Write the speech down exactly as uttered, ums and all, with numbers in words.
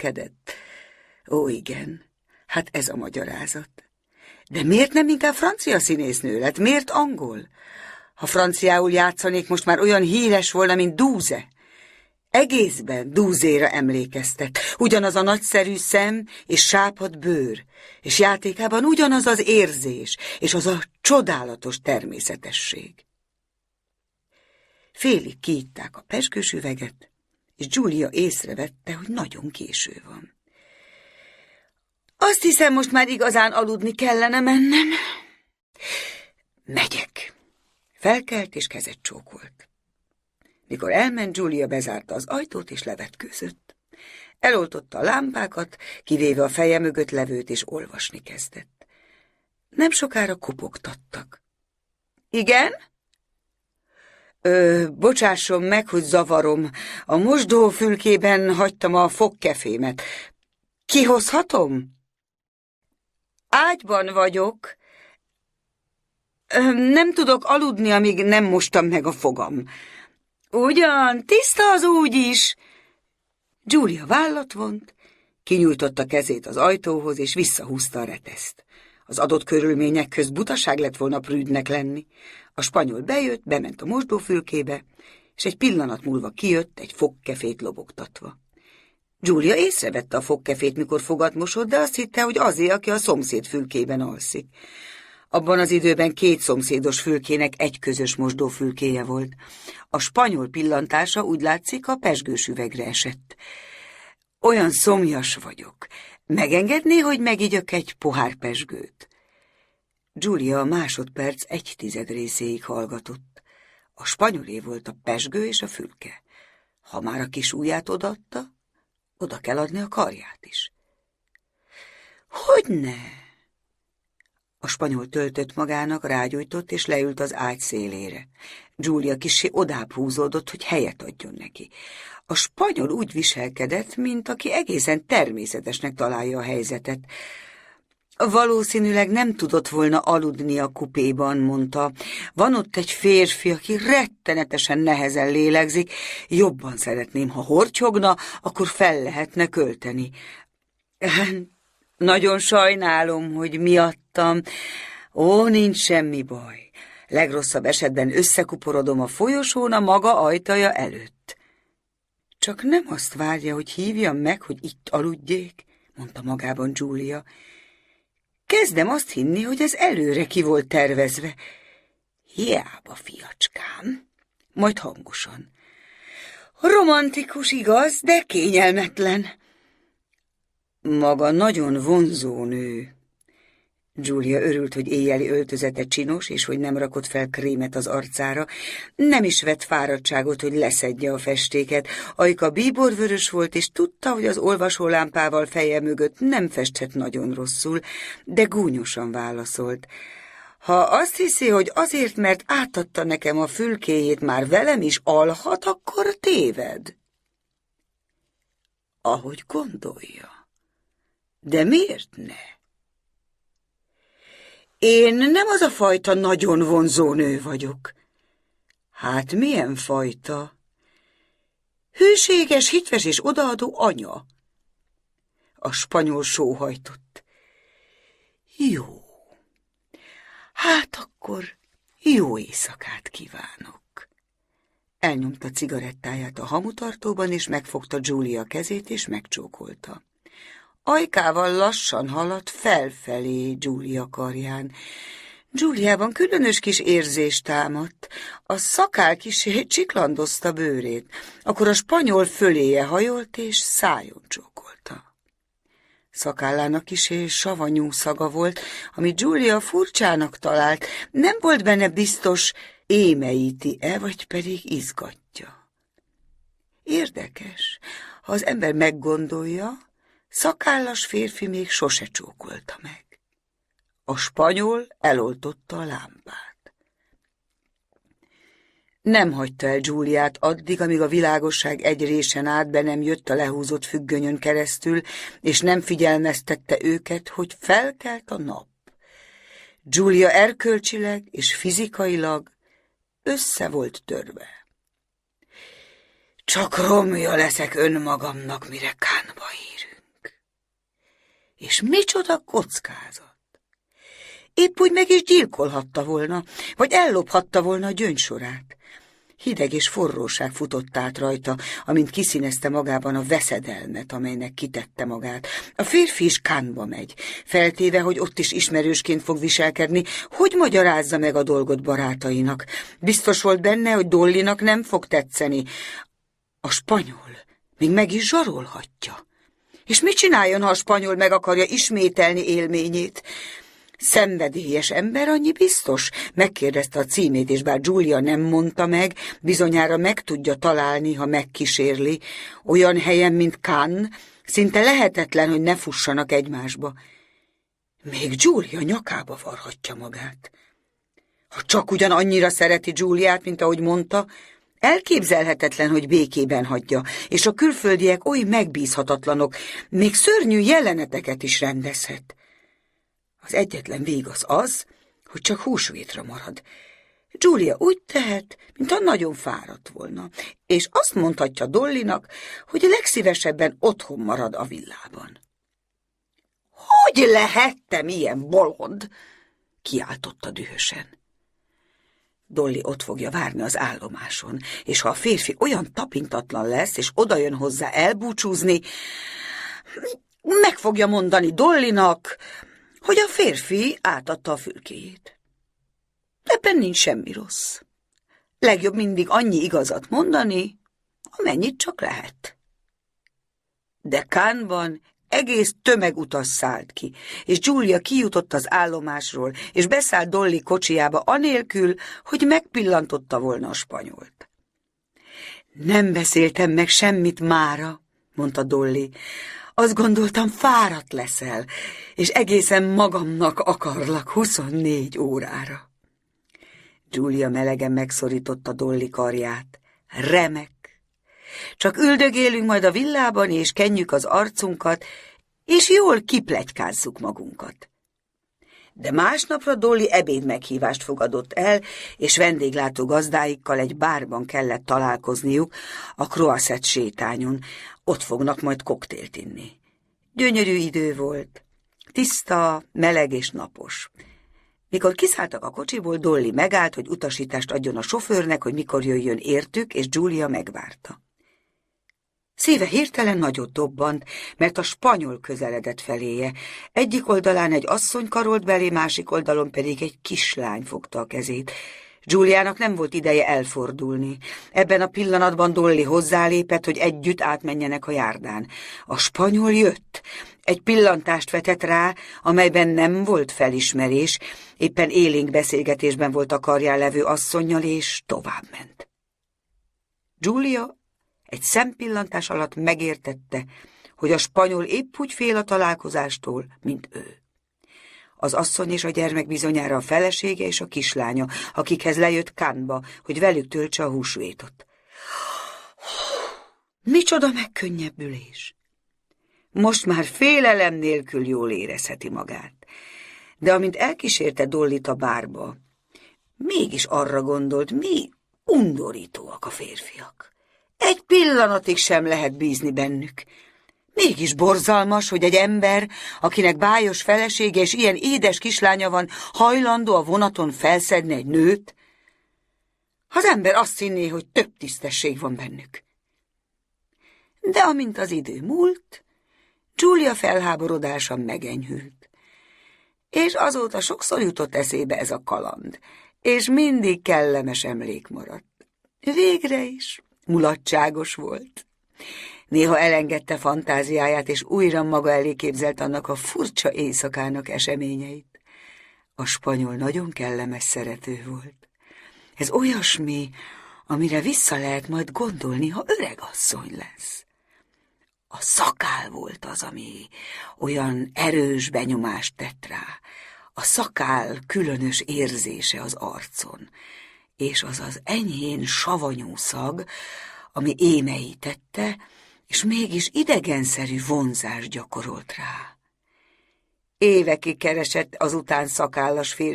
viselkedett? Ó, igen, hát ez a magyarázat. De miért nem inkább francia színésznő lett? Miért angol? Ha franciául játszanék, most már olyan híres volna, mint Dúze. Egészben Dúzéra emlékeztet. Ugyanaz a nagyszerű szem és sápadt bőr, és játékában ugyanaz az érzés, és az a csodálatos természetesség. Félig kiitták a pezsgős üveget, és Giulia észrevette, hogy nagyon késő van. Azt hiszem, most már igazán aludni kellene mennem. Megyek. Felkelt és kezet csókolt. Mikor elment, Giulia bezárta az ajtót és levetkőzött. Eloltotta a lámpákat, kivéve a feje mögött levőt, és olvasni kezdett. Nem sokára kopogtattak. Igen? Ö, bocsásson meg, hogy zavarom. A mosdófülkében hagytam a fogkefémet. Kihozhatom? Ágyban vagyok. Ö, nem tudok aludni, amíg nem mostam meg a fogam. Ugyan, tiszta az úgy is. Giulia vállat vont, kinyújtotta kezét az ajtóhoz, és visszahúzta a reteszt. Az adott körülmények közt butaság lett volna prűdnek lenni. A spanyol bejött, bement a mosdófülkébe, és egy pillanat múlva kijött egy fogkefét lobogtatva. Giulia észrevette a fogkefét, mikor fogat mosott, de azt hitte, hogy azért, aki a szomszéd fülkében alszik. Abban az időben két szomszédos fülkének egy közös mosdófülkéje volt. A spanyol pillantása úgy látszik a pezsgős üvegre esett. Olyan szomjas vagyok. Megengedné, hogy megigyök egy pohár pezsgőt? Giulia a másodperc egy tized részéig hallgatott. A spanyolé volt a pezsgő és a fülke. Ha már a kis ujját odaadta, oda kell adni a karját is. Hogyne? A spanyol töltött magának, rágyújtott, és leült az ágy szélére. Giulia kissé odább húzódott, hogy helyet adjon neki. A spanyol úgy viselkedett, mint aki egészen természetesnek találja a helyzetet. Valószínűleg nem tudott volna aludni a kupéban, mondta. Van ott egy férfi, aki rettenetesen nehezen lélegzik. Jobban szeretném, ha hortyogna, akkor fel lehetne költeni. Nagyon sajnálom, hogy miattam. Ó, nincs semmi baj. Legrosszabb esetben összekuporodom a folyosón a maga ajtaja előtt. Csak nem azt várja, hogy hívjam meg, hogy itt aludjék, mondta magában Giulia. Kezdem azt hinni, hogy ez előre ki volt tervezve. Hiába, fiacskám, majd hangosan. Romantikus, igaz, de kényelmetlen. Maga nagyon vonzó nő. Giulia örült, hogy éjjeli öltözete csinos, és hogy nem rakott fel krémet az arcára. Nem is vett fáradtságot, hogy leszedje a festéket. Ajka bíborvörös volt, és tudta, hogy az olvasólámpával feje mögött nem festhet nagyon rosszul, de gúnyosan válaszolt. Ha azt hiszi, hogy azért, mert átadta nekem a fülkéjét, már velem is alhat, akkor téved. Ahogy gondolja. De miért ne? Én nem az a fajta nagyon vonzó nő vagyok. Hát milyen fajta? Hűséges, hitves és odaadó anya. A spanyol sóhajtott. Jó. Hát akkor jó éjszakát kívánok. Elnyomta cigarettáját a hamutartóban, és megfogta Giulia kezét, és megcsókolta. Ajkával lassan haladt felfelé Giulia karján. Giuliában különös kis érzés támadt. A szakál kisé csiklandozta bőrét. Akkor a spanyol föléje hajolt, és szájon csókolta. Szakállának kisé savanyú szaga volt, amit Giulia furcsának talált. Nem volt benne biztos, émeíti-e, vagy pedig izgatja. Érdekes, ha az ember meggondolja, szakállas férfi még sose csókolta meg. A spanyol eloltotta a lámpát. Nem hagyta el Giuliát addig, amíg a világosság egy résen át be nem jött a lehúzott függönyön keresztül, és nem figyelmeztette őket, hogy felkelt a nap. Giulia erkölcsileg és fizikailag össze volt törve. Csak romja leszek önmagamnak, mire Cannes-ba érünk. És micsoda kockázat! Épp úgy meg is gyilkolhatta volna, vagy ellophatta volna a gyöngysorát. Hideg és forróság futott át rajta, amint kiszínezte magában a veszedelmet, amelynek kitette magát. A férfi is Cannesba megy, feltéve, hogy ott is ismerősként fog viselkedni, hogy magyarázza meg a dolgot barátainak. Biztos volt benne, hogy Dollynak nem fog tetszeni. A spanyol még meg is zsarolhatja. És mit csináljon, ha a spanyol meg akarja ismételni élményét? Szenvedélyes ember, annyi biztos? Megkérdezte a címét, és bár Giulia nem mondta meg, bizonyára meg tudja találni, ha megkísérli. Olyan helyen, mint Cannes, szinte lehetetlen, hogy ne fussanak egymásba. Még Giulia nyakába varhatja magát. Ha csak ugyan annyira szereti Giuliát, mint ahogy mondta, elképzelhetetlen, hogy békében hagyja, és a külföldiek oly megbízhatatlanok, még szörnyű jeleneteket is rendezhet. Az egyetlen vég az az, hogy csak húsvétra marad. Giulia úgy tehet, mintha nagyon fáradt volna, és azt mondhatja Dollynak, hogy legszívesebben otthon marad a villában. Hogy lehettem ilyen bolond? Kiáltotta dühösen. Dolly ott fogja várni az állomáson, és ha a férfi olyan tapintatlan lesz, és odajön hozzá elbúcsúzni, meg fogja mondani Dollynak, hogy a férfi átadta a fülkéjét. Ebben nincs semmi rossz. Legjobb mindig annyi igazat mondani, amennyit csak lehet. De Cannesban egész tömegutas szállt ki, és Giulia kijutott az állomásról, és beszállt Dolly kocsijába anélkül, hogy megpillantotta volna a spanyolt. Nem beszéltem meg semmit mára, mondta Dolly. Azt gondoltam, fáradt leszel, és egészen magamnak akarlak huszonnégy órára. Giulia melegen megszorította Dolly karját. Remek! Csak üldögélünk majd a villában, és kenjük az arcunkat, és jól kipletykázzuk magunkat. De másnapra Dolly ebéd meghívást fogadott el, és vendéglátó gazdáikkal egy bárban kellett találkozniuk a Croisset sétányon. Ott fognak majd koktélt inni. Gyönyörű idő volt, tiszta, meleg és napos. Mikor kiszálltak a kocsiból, Dolly megállt, hogy utasítást adjon a sofőrnek, hogy mikor jöjjön értük, és Giulia megvárta. Szíve hirtelen nagyot dobbant, mert a spanyol közeledett feléje. Egyik oldalán egy asszony karolt belé, másik oldalon pedig egy kislány fogta a kezét. Giuliának nem volt ideje elfordulni. Ebben a pillanatban Dolly hozzálépett, hogy együtt átmenjenek a járdán. A spanyol jött. Egy pillantást vetett rá, amelyben nem volt felismerés, éppen élénk beszélgetésben volt a karján levő asszonnyal, és továbbment. Giulia egy szempillantás alatt megértette, hogy a spanyol épp úgy fél a találkozástól, mint ő. Az asszony és a gyermek bizonyára a felesége és a kislánya, akikhez lejött Cannesba, hogy velük töltse a húsvétot. Micsoda megkönnyebbülés! Most már félelem nélkül jól érezheti magát. De amint elkísérte Dollyt a bárba, mégis arra gondolt, mi undorítóak a férfiak. Egy pillanatig sem lehet bízni bennük. Mégis borzalmas, hogy egy ember, akinek bájos felesége és ilyen édes kislánya van, hajlandó a vonaton felszedni egy nőt. Az ember azt hinné, hogy több tisztesség van bennük. De amint az idő múlt, Giulia felháborodása megenyhült. És azóta sokszor jutott eszébe ez a kaland, és mindig kellemes emlék maradt. Végre is mulatságos volt. Néha elengedte fantáziáját, és újra maga elé képzelt annak a furcsa éjszakának eseményeit. A spanyol nagyon kellemes szerető volt. Ez olyasmi, amire vissza lehet majd gondolni, ha öregasszony lesz. A szakál volt az, ami olyan erős benyomást tett rá. A szakál különös érzése az arcon, és az az enyhén savanyú szag, ami émeítette, és mégis idegenszerű vonzást gyakorolt rá. Évekig keresett azután szakállas férfi,